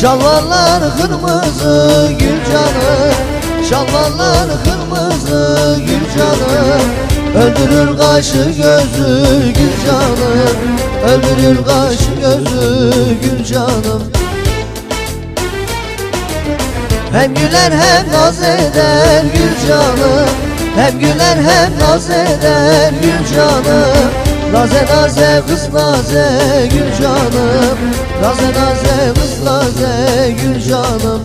Şalvarlar kırmızı gül canım, şalvarlar kırmızı gül canım. Öldürür kaşı gözü gül canım, öldürür kaşı gözü gül canım. Hem güler hem naz eder gül canım, hem güler hem naz eder gül canım. Naze naze kız naze gül canım, naze naze kız naze gül canım.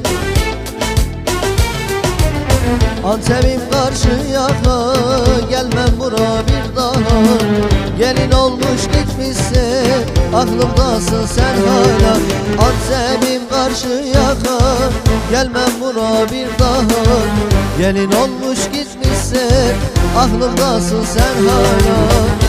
Antep'im karşı yaka, gelmem bura bir daha. Gelin olmuş gitmişsin, aklımdasın sen hala. Antep'im karşı yaka, gelmem bura bir daha. Gelin olmuş gitmişsin, aklımdasın sen hala.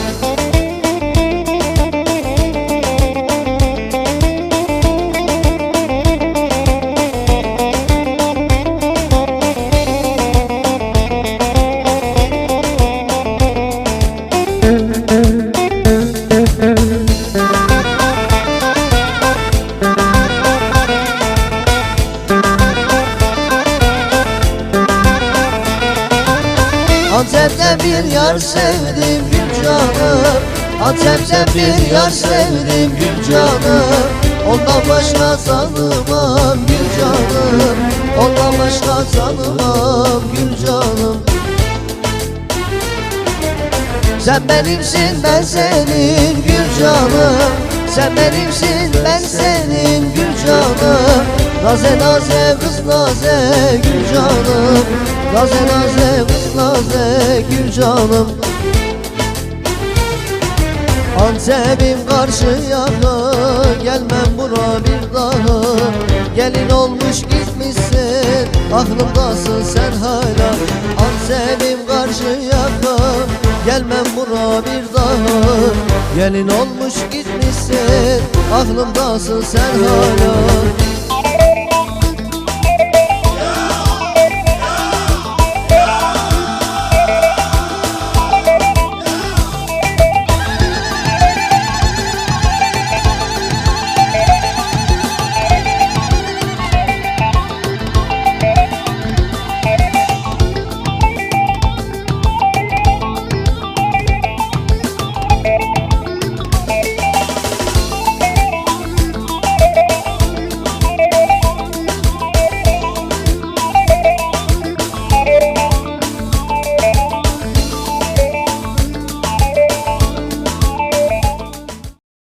Antep'ten bir yar sevdim gül canım, Antep'ten bir yar sevdim gül canım. Ondan başka tanımam gül canım, ondan başka tanımam gül canım. Sen benimsin ben senin gül canım, sen benimsin ben senin gül canım. Naze naze kız naze gül canım, naze naze kız naze gül canım. Antep'im karşı yaka, gelmem bura bir daha. Gelin olmuş gitmişsin, aklımdasın sen hala. Antep'im karşı yaka, gelmem bura bir daha. Gelin olmuş gitmişsin, aklımdasın sen hala.